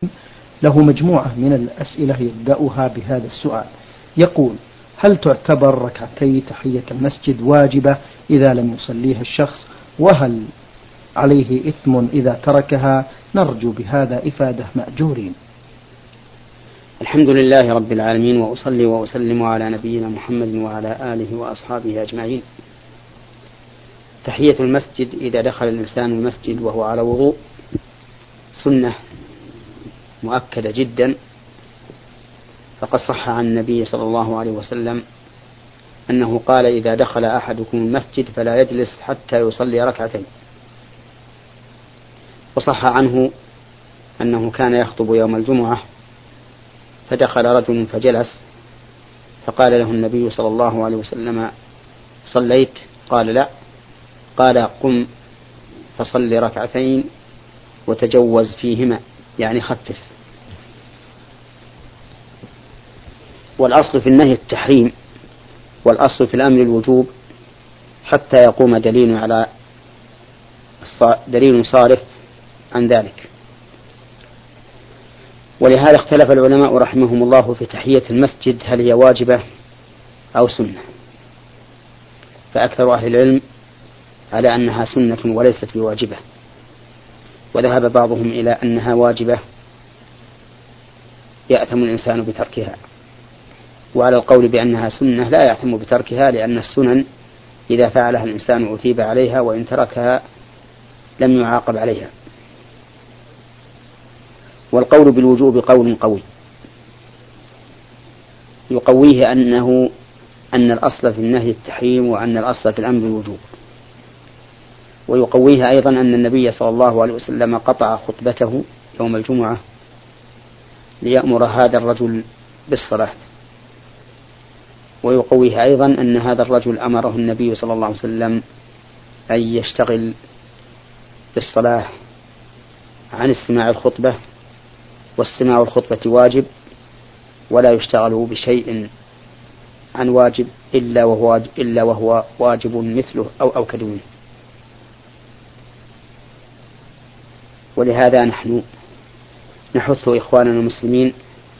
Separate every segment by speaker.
Speaker 1: له مجموعة من الأسئلة يبدأها بهذا السؤال. يقول: هل تعتبر ركعتي تحية المسجد واجبة إذا لم يصليها الشخص؟ وهل عليه إثم إذا تركها؟ نرجو بهذا إفادة مأجورين.
Speaker 2: الحمد لله رب العالمين، وأصلي وأسلم على نبينا محمد وعلى آله وأصحابه أجمعين. تحية المسجد إذا دخل الإنسان المسجد وهو على وضوء سنة مؤكدة جدا، فقد صح عن النبي صلى الله عليه وسلم أنه قال: إذا دخل أحدكم المسجد فلا يجلس حتى يصلي ركعتين. وصح عنه أنه كان يخطب يوم الجمعة فدخل رجل فجلس، فقال له النبي صلى الله عليه وسلم: صليت؟ قال: لا. قال: قم فصل ركعتين وتجوز فيهما، يعني خفف. والأصل في النهي التحريم، والأصل في الأمر الوجوب حتى يقوم دليل صارف عن ذلك. ولهذا اختلف العلماء رحمهم الله في تحية المسجد، هل هي واجبة أو سنة؟ فأكثر أهل العلم على أنها سنة وليست بواجبة، وذهب بعضهم إلى أنها واجبة يأثم الإنسان بتركها، وعلى القول بأنها سنة لا يأثم بتركها، لأن السنن إذا فعلها الإنسان أثيب عليها، وإن تركها لم يعاقب عليها. والقول بالوجوب قول قوي يقويه أن الأصل في النهي التحريم، وأن الأصل في الأمر الوجوب. ويقويه أيضا أن النبي صلى الله عليه وسلم قطع خطبته يوم الجمعة ليأمر هذا الرجل بالصلاة. ويقويه أيضا أن هذا الرجل أمره النبي صلى الله عليه وسلم أن يشتغل بالصلاة عن استماع الخطبة، واستماع الخطبة واجب، ولا يشتغل بشيء عن واجب إلا وهو واجب مثله أو أوكد منه. ولهذا نحن نحث إخواننا المسلمين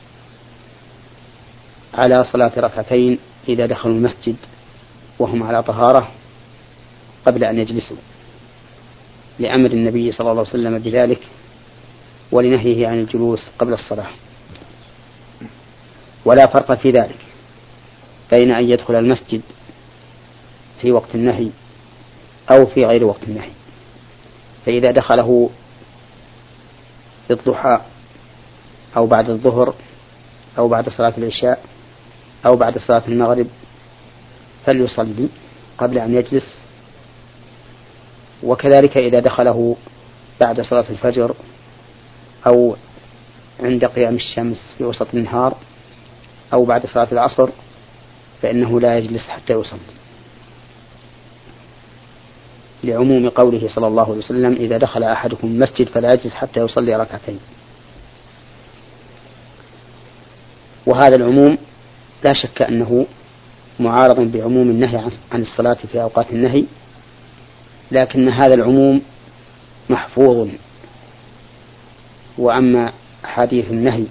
Speaker 2: على صلاة ركعتين إذا دخلوا المسجد وهم على طهارة قبل أن يجلسوا، لأمر النبي صلى الله عليه وسلم بذلك، ولنهيه عن الجلوس قبل الصلاة. ولا فرق في ذلك بين أن يدخل المسجد في وقت النهي أو في غير وقت النهي. فإذا دخله في الضحى أو بعد الظهر أو بعد صلاة العشاء أو بعد صلاة المغرب فليصلي قبل أن يجلس. وكذلك إذا دخله بعد صلاة الفجر أو عند قيام الشمس في وسط النهار أو بعد صلاة العصر فإنه لا يجلس حتى يصلي، لعموم قوله صلى الله عليه وسلم: إذا دخل أحدكم المسجد فلا يجلس حتى يصلي ركعتين. وهذا العموم لا شك أنه معارض بعموم النهي عن الصلاة في أوقات النهي، لكن هذا العموم محفوظ. وأما أحاديث النهي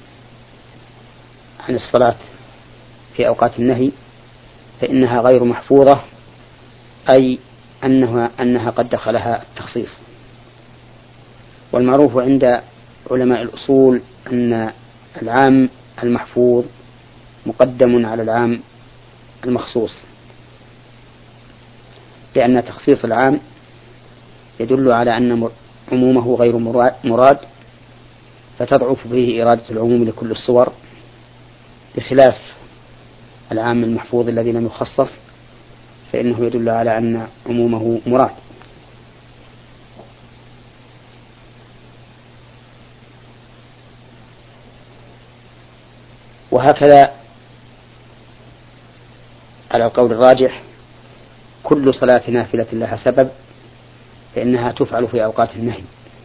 Speaker 2: عن الصلاة في أوقات النهي فإنها غير محفوظة، أي أنها قد دخلها التخصيص. والمعروف عند علماء الأصول أن العام المحفوظ مقدم على العام المخصوص، لأن تخصيص العام يدل على أن عمومه غير مراد، فتضعف فيه إرادة العموم لكل الصور، بخلاف العام المحفوظ الذي لم يخصص فإنه يدل على أن عمومه مراد. وهكذا على القول الراجح كل صلاة نافلة لها سبب فإنها تفعل في أوقات النهي،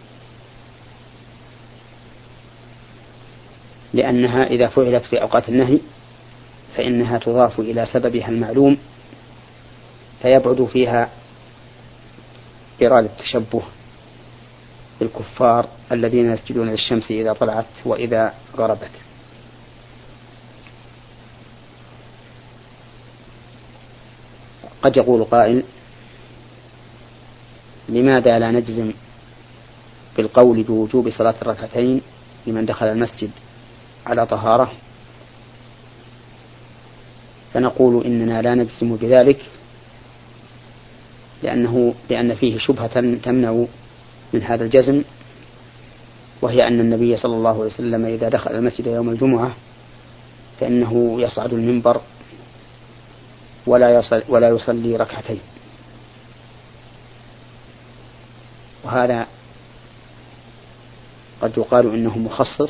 Speaker 2: لأنها إذا فعلت في أوقات النهي فإنها تضاف إلى سببها المعلوم، فيبعد فيها إرادة التشبه بالكفار الذين يسجدون للشمس إذا طلعت وإذا غربت. قد يقول قائل: لماذا لا نجزم بالقول بوجوب صلاة الركعتين لمن دخل المسجد على طهارة؟ فنقول إننا لا نجزم بذلك لأن فيه شبهة تمنع من هذا الجزم، وهي أن النبي صلى الله عليه وسلم إذا دخل المسجد يوم الجمعة فإنه يصعد المنبر ولا يصلي ركعتين، وهذا قد يقال إنه مخصص،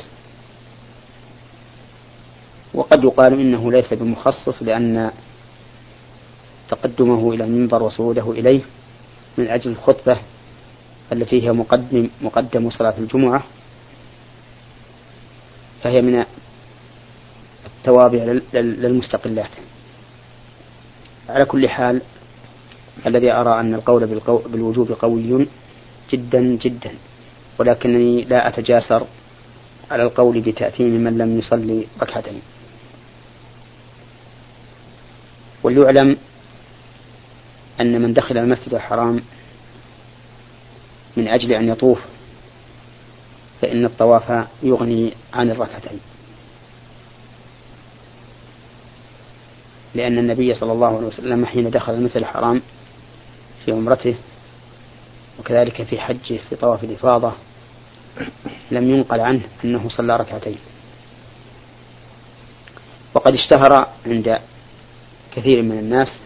Speaker 2: وقد يقال إنه ليس بمخصص، لأن تقدمه إلى المنبر وصعوده إليه من أجل الخطبة التي هي مقدم صلاة الجمعة، فهي من التوابع للمستقلات. على كل حال، الذي أرى أن القول بالوجوب قوي جدا جدا، ولكنني لا أتجاسر على القول بتأثيم من لم يصلي ركعتين. وليعلم أن من دخل المسجد الحرام من أجل أن يطوف فإن الطواف يغني عن الركعتين، لأن النبي صلى الله عليه وسلم حين دخل المسجد الحرام في عمرته وكذلك في حجه في طواف الإفاضة لم ينقل عنه أنه صلى ركعتين. وقد اشتهر عند كثير من الناس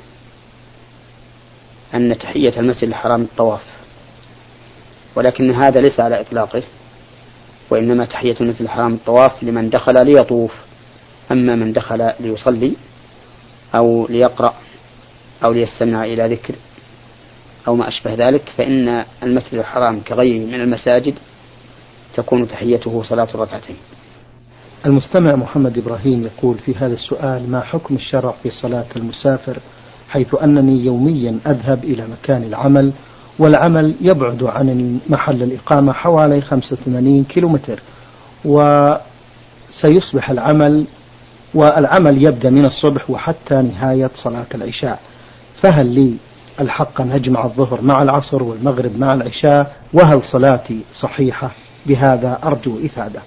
Speaker 2: أن تحية المسجد الحرام الطواف، ولكن هذا ليس على إطلاقه، وإنما تحية المسجد الحرام الطواف لمن دخل ليطوف، أما من دخل ليصلي أو ليقرأ أو ليستمع إلى ذكر أو ما أشبه ذلك فإن المسجد الحرام كغيره من المساجد تكون تحيته صلاة الركعتين.
Speaker 1: المستمع محمد إبراهيم يقول في هذا السؤال: ما حكم الشرع في صلاة المسافر، حيث أنني يوميا أذهب إلى مكان العمل والعمل يبعد عن محل الإقامة حوالي 85 كيلومتر، وسيصبح والعمل يبدأ من الصبح وحتى نهاية صلاة العشاء، فهل لي الحق أن أجمع الظهر مع العصر والمغرب مع العشاء؟ وهل صلاتي صحيحة؟ بهذا أرجو إفادة.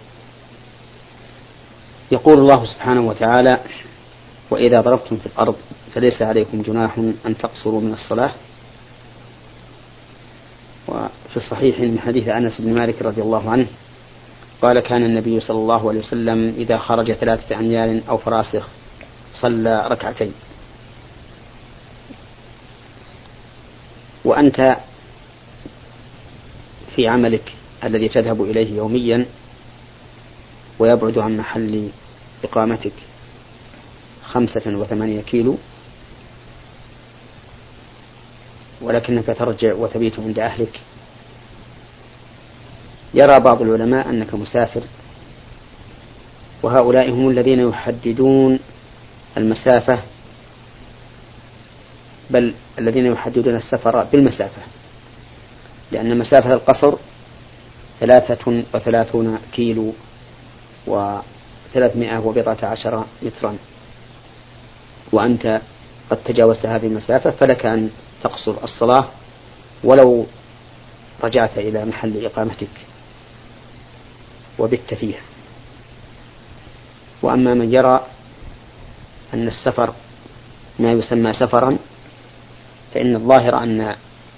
Speaker 2: يقول الله سبحانه وتعالى: وإذا ضربتم في الأرض فليس عليكم جناح أن تقصروا من الصلاة. وفي الصحيح من حديث أنس بن مالك رضي الله عنه قال: كان النبي صلى الله عليه وسلم إذا خرج 3 أميال أو فراسخ صلى ركعتين. وأنت في عملك الذي تذهب إليه يوميا ويبعد عن محل إقامتك 5 و8 كيلو، ولكنك ترجع وتبيت عند أهلك، يرى بعض العلماء أنك مسافر، وهؤلاء هم الذين يحددون المسافة، بل الذين يحددون السفر بالمسافة، لأن مسافة القصر 33 كيلو و314 مترا، وأنت قد تجاوزت هذه المسافة، فلك أن تقصر الصلاة ولو رجعت إلى محل إقامتك وبت فيها. وأما من يرى أن السفر ما يسمى سفرا فإن الظاهر أن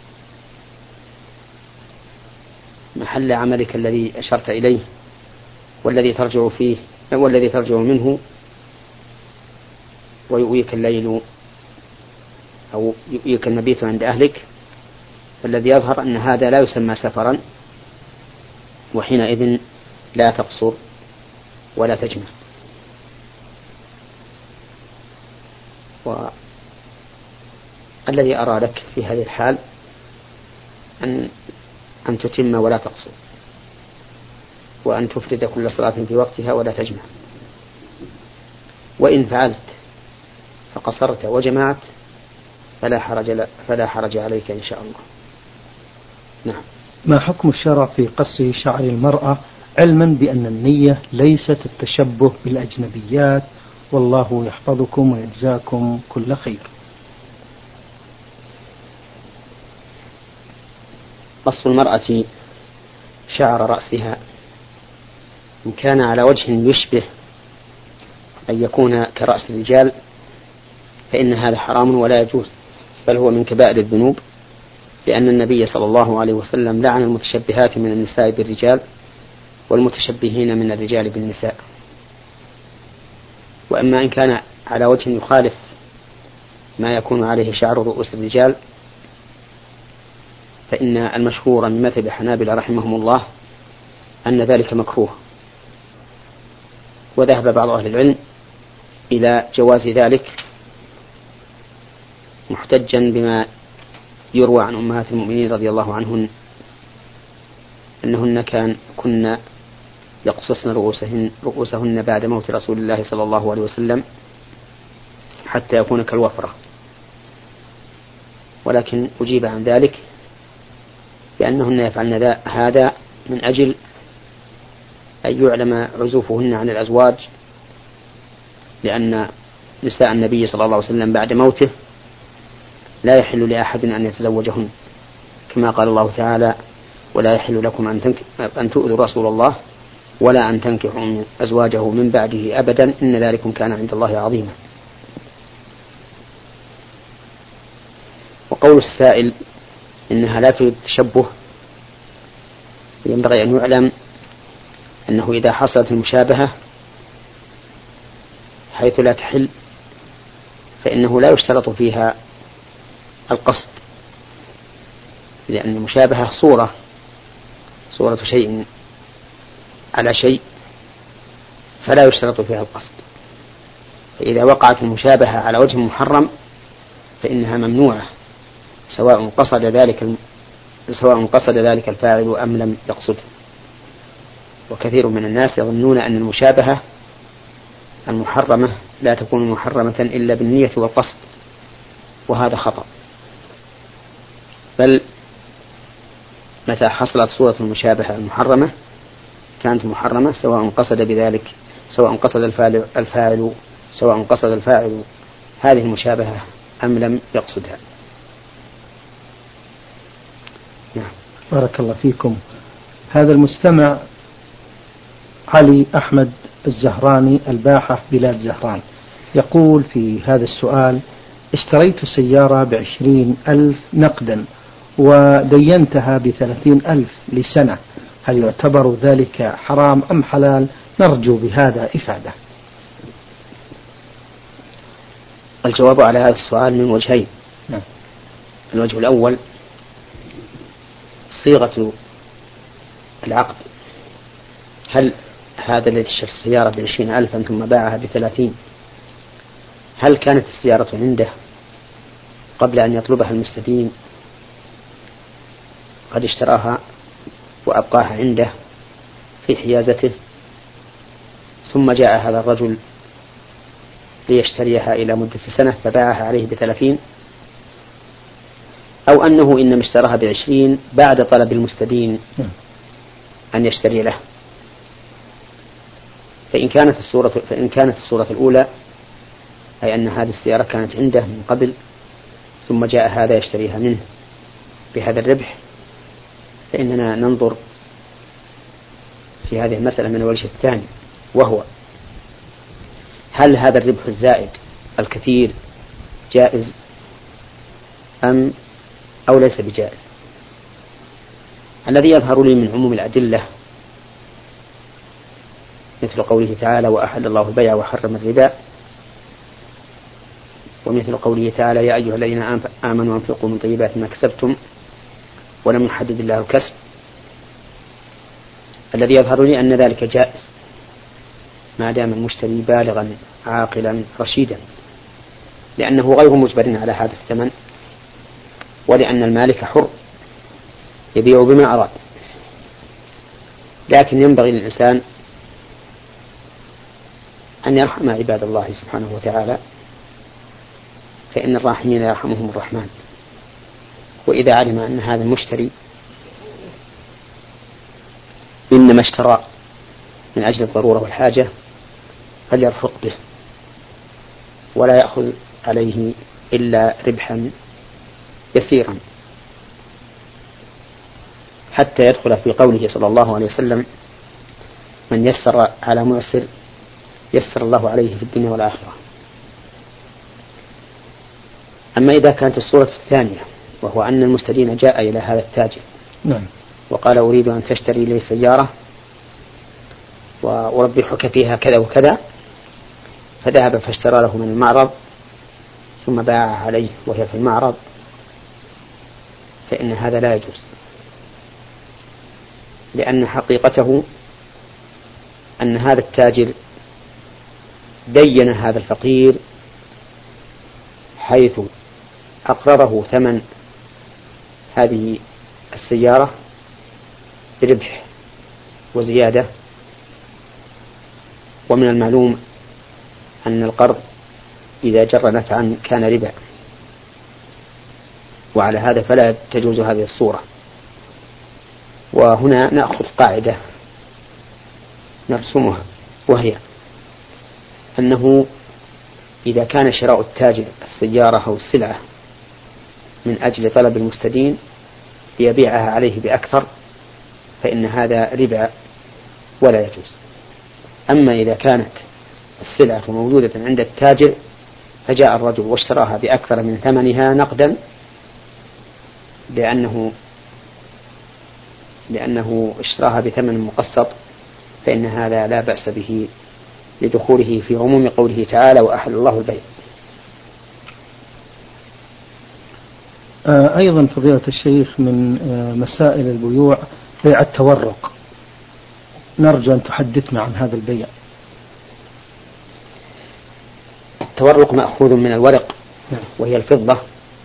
Speaker 2: محل عملك الذي أشرت إليه والذي ترجع فيه والذي ترجع منه ويؤويك الليل أو يؤويك المبيت عند أهلك، فالذي يظهر أن هذا لا يسمى سفرا، وحينئذ لا تقصر ولا تجمع. والذي أرى لك في هذه الحال أن تتم ولا تقصر، وأن تفرد كل صلاة في وقتها ولا تجمع. وإن فعلت فقصرت وجمعت فلا حرج عليك إن شاء الله. نعم.
Speaker 1: ما حكم الشرع في قص شعر المرأة علما بأن النية ليست التشبه بالأجنبيات، والله يحفظكم ويجزاكم كل خير.
Speaker 2: قص المرأة شعر رأسها إن كان على وجه يشبه أن يكون كرأس الرجال فإن هذا حرام ولا يجوز، بل هو من كبائر الذنوب، لأن النبي صلى الله عليه وسلم لعن المتشبهات من النساء بالرجال والمتشبهين من الرجال بالنساء. وأما إن كان على وجه يخالف ما يكون عليه شعر رؤوس الرجال فإن المشهور من مذهب الحنابلة رحمهم الله أن ذلك مكروه، وذهب بعض أهل العلم إلى جواز ذلك محتجا بما يروى عن أمهات المؤمنين رضي الله عنهن أنهن كن يقصصن رؤوسهن بعد موت رسول الله صلى الله عليه وسلم حتى يكون كالوفرة. ولكن أجيب عن ذلك بأنهن يفعلن هذا من أجل أن يعلم عزوفهن عن الأزواج، لأن نساء النبي صلى الله عليه وسلم بعد موته لا يحل لأحد أن يتزوجهن، كما قال الله تعالى: ولا يحل لكم أن تؤذوا رسول الله ولا أن تنكحوا أزواجه من بعده أبدا إن ذلكم كان عند الله عظيما. وقول السائل إنها لا تريد التشبه، ينبغي أن يعلم أنه إذا حصلت المشابهة حيث لا تحل فإنه لا يشترط فيها القصد، لأن المشابهة صورة شيء على شيء فلا يشترط فيها القصد. فإذا وقعت المشابهة على وجه محرم فإنها ممنوعة سواء قصد ذلك الفاعل أم لم يقصده. وكثير من الناس يظنون أن المشابهة المحرمة لا تكون محرمة إلا بالنية والقصد، وهذا خطأ، بل متى حصلت صورة المشابهة المحرمة كانت محرمة سواء قصد الفاعل هذه المشابهة أم لم يقصدها.
Speaker 1: نعم. بارك الله فيكم. هذا المستمع علي أحمد الزهراني الباحة بلاد زهران يقول في هذا السؤال: اشتريت سيارة ب20,000 نقدا ودينتها ب30,000 لسنة، هل يعتبر ذلك حرام أم حلال؟ نرجو بهذا إفادة.
Speaker 2: الجواب على هذا السؤال من وجهين. الوجه الأول صيغة العقد، هل هذا الذي اشترى السيارة ب20,000 ثم باعها ب30 هل كانت السيارة عنده قبل أن يطلبها المستدين قد اشتراها وأبقاها عنده في حيازته، ثم جاء هذا الرجل ليشتريها إلى مدة سنة فباعها عليه ب30، أو أنه إنما اشتراها ب20 بعد طلب المستدين أن يشتري له؟ فإن كانت الصورة الأولى أي أن هذه السيارة كانت عنده من قبل ثم جاء هذا يشتريها منه بهذا الربح، فإننا ننظر في هذه المسألة من الوجه الثاني، وهو هل هذا الربح الزائد الكثير جائز أو ليس بجائز؟ الذي يظهر لي من عموم الأدلة مثل قوله تعالى: وأحل الله البيع وحرم الربا، ومثل قوله تعالى: يا أيها الذين آمنوا أنفقوا من طيبات ما كسبتم ولم يحدد الله الكسب. الذي يظهر لي أن ذلك جائز ما دام المشتري بالغا عاقلا رشيدا، لأنه غير مجبر على هذا الثمن، ولأن المالك حر يبيع بما أراد. لكن ينبغي للإنسان أن يرحم عباد الله سبحانه وتعالى، فإن الراحمين يرحمهم الرحمن. وإذا علم أن هذا المشتري إنما اشترى من أجل الضرورة والحاجة فليرفق به ولا يأخذ عليه إلا ربحا يسيرا، حتى يدخل في قوله صلى الله عليه وسلم: من يسر على معسر يسر الله عليه في الدنيا والآخرة. أما إذا كانت الصورة الثانية، وهو أن المستدين جاء إلى هذا التاجر وقال: أريد أن تشتري لي سيارة وأربحك فيها كذا وكذا، فذهب فاشترى له من المعرض ثم باعها عليه وهي في المعرض، فإن هذا لا يجوز، لأن حقيقته أن هذا التاجر دين هذا الفقير حيث أقرره ثمن هذه السيارة بربح وزيادة، ومن المعلوم أن القرض إذا جر نفعا كان ربا، وعلى هذا فلا تجوز هذه الصورة. وهنا نأخذ قاعدة نرسمها، وهي أنه إذا كان شراء التاجر السيارة أو السلعة من أجل طلب المستدين ليبيعها عليه بأكثر فإن هذا ربا ولا يجوز. أما إذا كانت السلعة موجودة عند التاجر فجاء الرجل واشتراها بأكثر من ثمنها نقدا لأنه اشتراها بثمن مقسط، فإن هذا لا بأس به لدخوله في عموم قوله تعالى: وأحل الله البيع.
Speaker 1: أيضا فضيلة الشيخ من مسائل البيوع بيع التورق، نرجو أن تحدثنا عن هذا البيع.
Speaker 2: التورق مأخوذ من الورق وهي الفضة،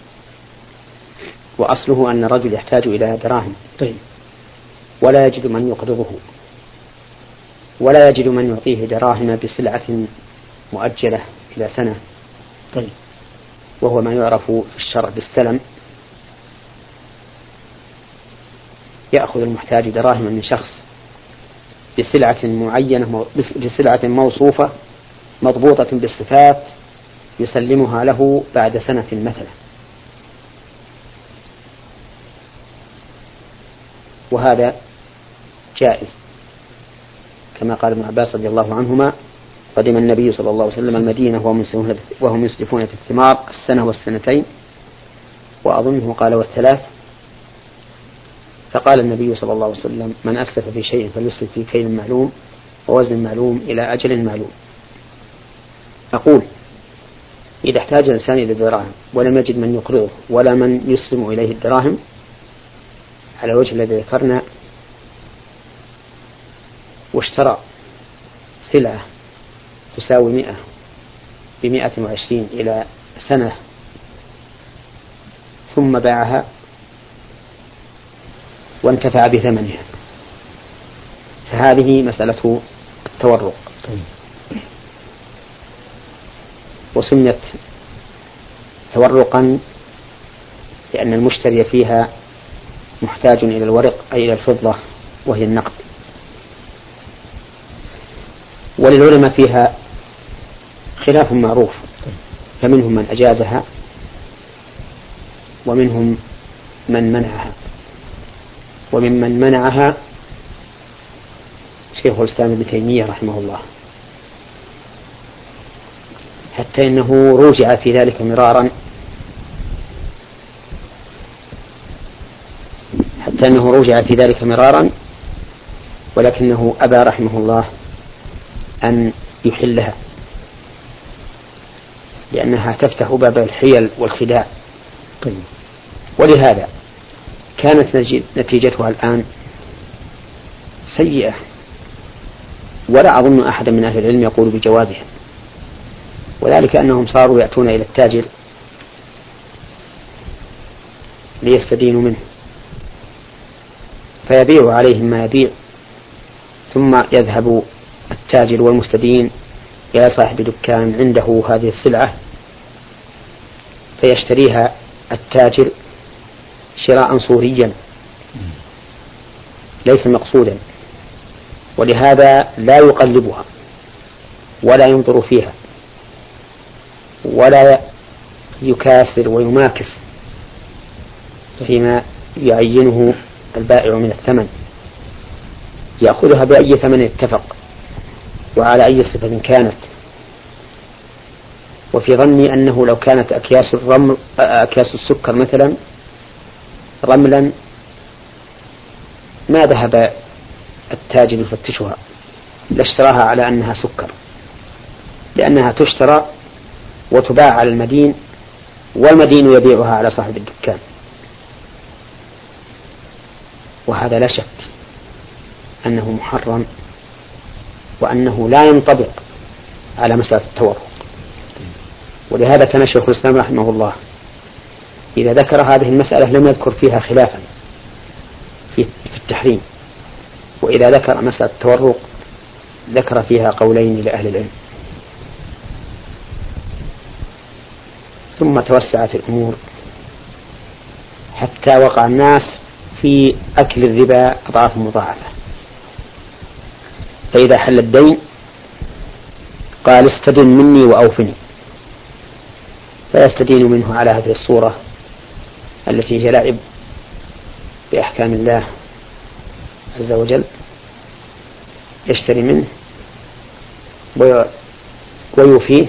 Speaker 2: وأصله أن الرجل يحتاج إلى دراهم ولا يجد من يقرضه ولا يجد من يعطيه دراهم بسلعة مؤجلة إلى سنة، وهو ما يعرف في الشرع بالسلم. يأخذ المحتاج دراهم من شخص بسلعة معينة، بسلعة موصوفة مضبوطة بالصفات، يسلمها له بعد سنة مثلا، وهذا جائز، كما قال ابن عباس رضي الله عنهما: قدم النبي صلى الله عليه وسلم المدينة وهم يسلفون في الثمار السنة والسنتين، وأظنه قال والثلاث، فقال النبي صلى الله عليه وسلم: من أسلف في شيء فليسلف في كيل معلوم ووزن معلوم إلى أجل معلوم. أقول: إذا احتاج الإنسان إلى الدراهم ولم يجد من يقرضه ولا من يسلم إليه الدراهم على الوجه الذي ذكرنا، واشترى سلعة تساوي 100 ب120 إلى سنة ثم باعها وانتفع بثمنها، فهذه مسألة التورق، وسميت تورقا لأن المشتري فيها محتاج إلى الورق أي إلى الفضة وهي النقد. وللعلماء فيها خلاف معروف، فمنهم من أجازها ومنهم من منعها، وممن منعها شيخ الإسلام ابن تيمية رحمه الله، حتى إنه رجع في ذلك مرارا ولكنه أبى رحمه الله أن يحلها، لأنها تفتح باب الحيل والخداع. ولهذا كانت نتيجتها الآن سيئة، ولا أظن أحدا من أهل العلم يقول بجوازها، وذلك أنهم صاروا يأتون إلى التاجر ليستدينوا منه فيبيع عليهم ما يبيع، ثم يذهب التاجر والمستدين إلى صاحب دكان عنده هذه السلعة فيشتريها التاجر شراء صوريا ليس مقصودا، ولهذا لا يقلبها ولا ينظر فيها ولا يكاسر ويماكس فيما يعينه البائع من الثمن، يأخذها بأي ثمن اتفق وعلى أي صفة كانت. وفي ظني أنه لو كانت أكياس السكر مثلا رملا ما ذهب التاجر يفتشها، لاشتراها على أنها سكر، لأنها تشترى وتباع على المدين والمدين يبيعها على صاحب الدكان. وهذا لا شك أنه محرم وأنه لا ينطبق على مسألة التورق. ولهذا كان شيخ الإسلام رحمه الله إذا ذكر هذه المسألة لم يذكر فيها خلافا في التحريم، وإذا ذكر مسألة التورق ذكر فيها قولين لأهل العلم. ثم توسعت الأمور حتى وقع الناس في أكل الربا أضعاف مضاعفة، فإذا حل الدين قال استدن مني وأوفني، فيستدين منه على هذه الصورة التي هي لعب بأحكام الله عز وجل، يشتري منه ويوفيه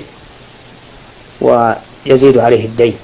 Speaker 2: ويزيد عليه الدين.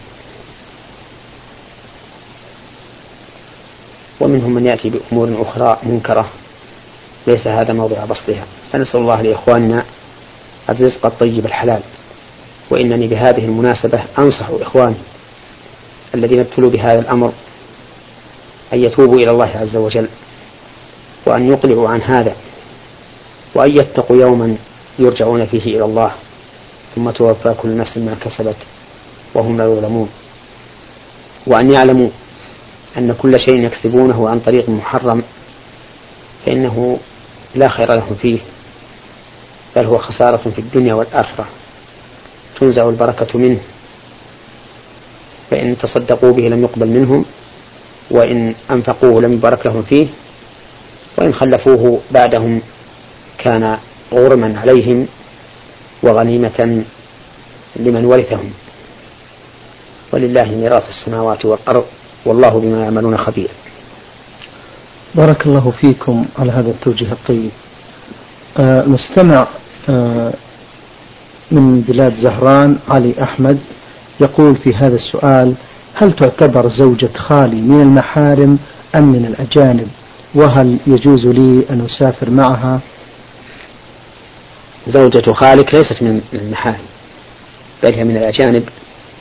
Speaker 2: ومنهم من يأتي بأمور أخرى منكرة ليس هذا موضع بسطها، فنسأل الله لإخواننا الرزق الطيب الحلال. وإنني بهذه المناسبة أنصح إخواني الذين ابتلوا بهذا الأمر أن يتوبوا إلى الله عز وجل وأن يقلعوا عن هذا، وأن يتقوا يوما يرجعون فيه إلى الله ثم توفى كل نفس ما كسبت وهم لا يظلمون، وأن يعلموا أن كل شيء يكسبونه عن طريق محرم فإنه لا خير لهم فيه، بل هو خسارة في الدنيا والآخرة، تنزع البركة منه، فإن تصدقوا به لم يقبل منهم، وإن أنفقوه لم يبارك لهم فيه، وإن خلفوه بعدهم كان غرما عليهم وغنيمة لمن ورثهم. ولله ميراث السماوات والأرض والله بما يعملون خبير.
Speaker 1: بارك الله فيكم على هذا التوجيه الطيب. مستمع من بلاد زهران علي أحمد يقول في هذا السؤال: هل تعتبر زوجة خالي من المحارم أم من الأجانب؟ وهل يجوز لي أن أسافر معها؟
Speaker 2: زوجة خالك ليست من المحارم بل هي من الأجانب.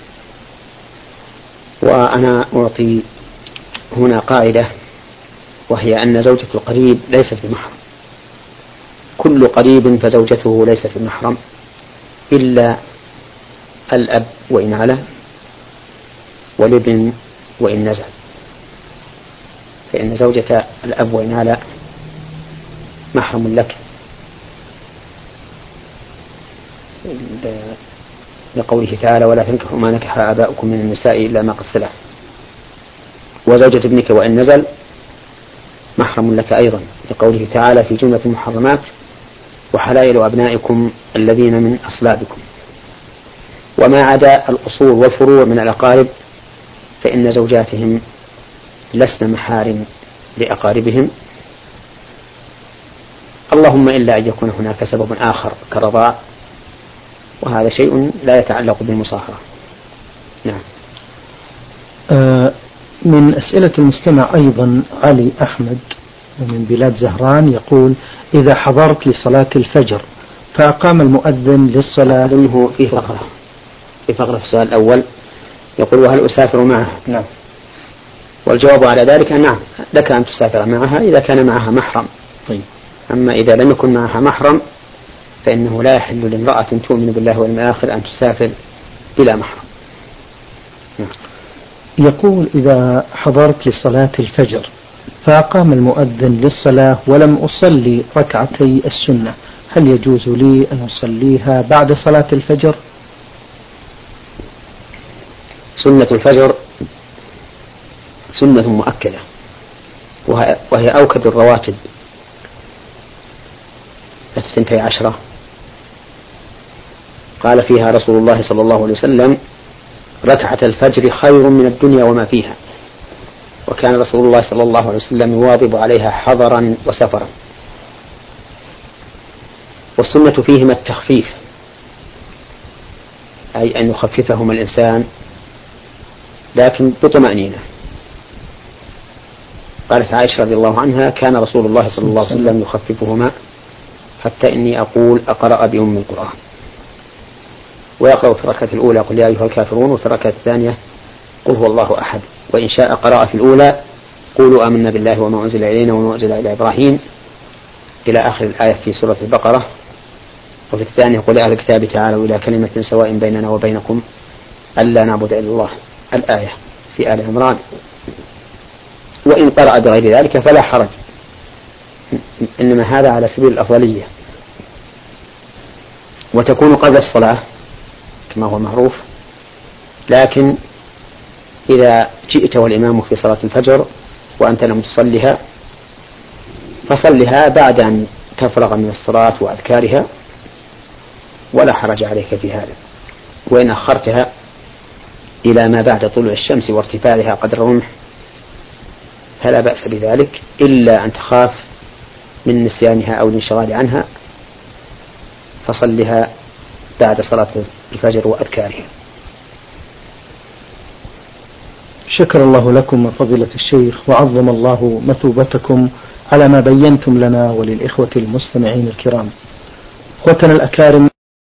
Speaker 2: وأنا أعطي هنا قاعدة، وهي أن زوجة القريب ليست بمحرم، كل قريب فزوجته ليست بمحرم إلا الأب وإن علا والابن وإن نزل، فإن زوجة الأب وإن علا محرم لك لقوله تعالى: ولا تنكحوا ما نكح آباؤكم من النساء إلا ما قد سلف. وزوجة ابنك وإن نزل محرم لك أيضا لقوله تعالى في جملة المحرمات: وحلائل أبنائكم الذين من أصلابكم. وما عدا الأصول والفروع من الأقارب فإن زوجاتهم لسن محارم لأقاربهم، اللهم إلا أن يكون هناك سبب آخر كرضاء، وهذا شيء لا يتعلق بالمصاهرة. نعم.
Speaker 1: من أسئلة المستمع أيضا علي أحمد من بلاد زهران يقول: إذا حضرت لصلاة الفجر فأقام المؤذن للصلاة.
Speaker 2: أظنه في فقرة في السؤال الأول يقول: وهل أسافر معها؟
Speaker 1: نعم.
Speaker 2: والجواب على ذلك نعم، لك أن تسافر معها إذا كان معها محرم.
Speaker 1: طيب.
Speaker 2: أما إذا لم يكن معها محرم فإنه لا يحل لامرأة تؤمن بالله واليوم الآخر أن تسافر بلا محرم. نعم.
Speaker 1: يقول: إذا حضرت لصلاة الفجر فأقام المؤذن للصلاة ولم أصلي ركعتي السنة، هل يجوز لي أن أصليها بعد صلاة الفجر؟
Speaker 2: سنة الفجر سنة مؤكدة، وهي أوكد الرواتب، 12 قال فيها رسول الله صلى الله عليه وسلم: ركعة الفجر خير من الدنيا وما فيها. وكان رسول الله صلى الله عليه وسلم يواظب عليها حضرا وسفرا. والسنة فيهما التخفيف، أي أن يخففهما الإنسان لكن بطمأنينة. قالت عائشة رضي الله عنها: كان رسول الله صلى الله عليه وسلم يخففهما حتى إني أقول أقرأ بأم القرآن. ويقرأ في الركعة الأولى قل يا أيها الكافرون، وفي الركعة الثانية قل هو الله أحد. وإن شاء قرأ في الأولى قولوا آمنا بالله وما أنزل إلينا وما أنزل إلى إبراهيم إلى آخر الآية في سورة البقرة. وفي الثانية قل أهل الكتاب تعالوا إلى كلمة سواء بيننا وبينكم ألا نعبد إلا الله، الآية في آل عمران. وإن قرأ بغير ذلك فلا حرج، إنما هذا على سبيل الأفضلية. وتكون قبل الصلاة كما هو معروف، لكن إذا جئت والإمام في صلاة الفجر وأنت لم تصلها فصلها بعد أن تفرغ من الصلاة وأذكارها ولا حرج عليك في هذا. وإن أخرتها إلى ما بعد طلوع الشمس وارتفاعها قدر الرمح فلا بأس بذلك، إلا أن تخاف من نسيانها أو الانشغال عنها فصلها بعد صلاة الفجر وأذكارها.
Speaker 1: شكر الله لكم فضيلة الشيخ، وعظم الله مثوبتكم على ما بينتم لنا وللإخوة المستمعين الكرام. إخوتنا الأكارم،